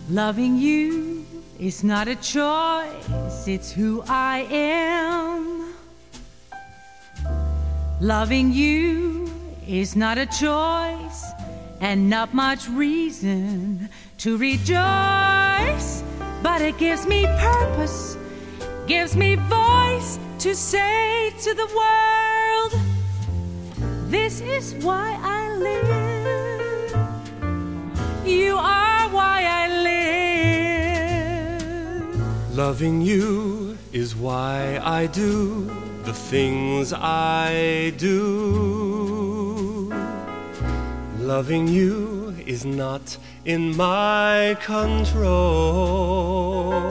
Loving you is not a choice, it's who I am. Loving you is not a choice and not much reason to rejoice, but it gives me purpose, gives me voice to say to the world, this is why I live. You are why I live. Loving you is why I do the things I do. Loving you is not in my control.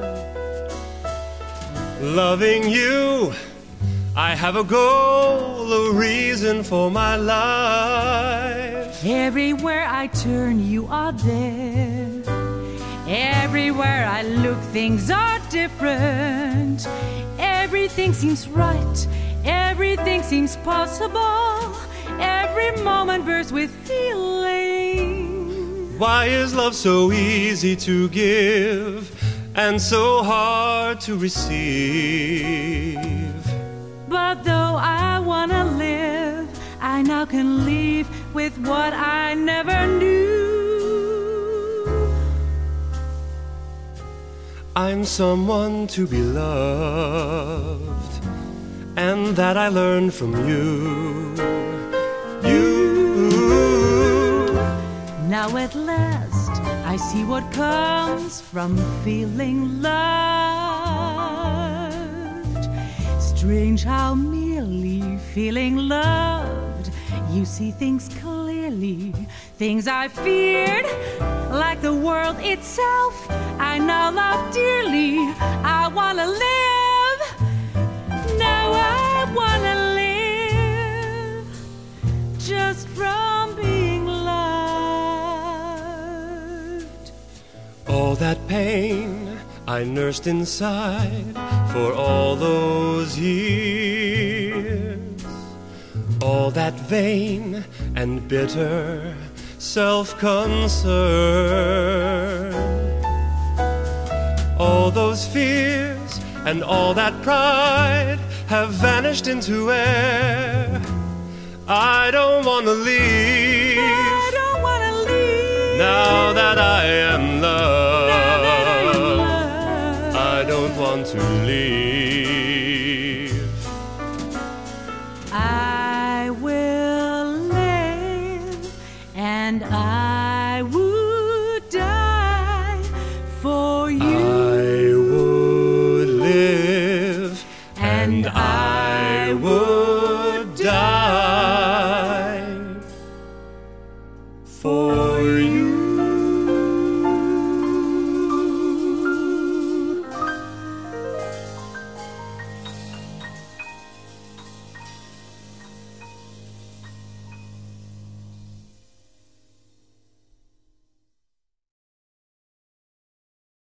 Loving you, I have a goal, a reason for my life. Everywhere I turn, you are there. Everywhere I look, things are different. Everything seems right, everything seems possible. Every moment bursts with feeling. Why is love so easy to give and so hard to receive? But though I wanna live, I now can leave with what I never knew. I'm someone to be loved, and that I learned from you. Now at last I see what comes from feeling loved. Strange how merely feeling loved, you see things clearly. Things I feared, like the world itself, I now love dearly. I wanna live, now I wanna live, just from being loved. All that pain I nursed inside for all those years, all that vain and bitter self-concern, all those fears and all that pride have vanished into air. I don't want to leave, I don't wanna leave. now that I am loved. I don't want to leave. I will live and I would die for you. I would live and I would die for you.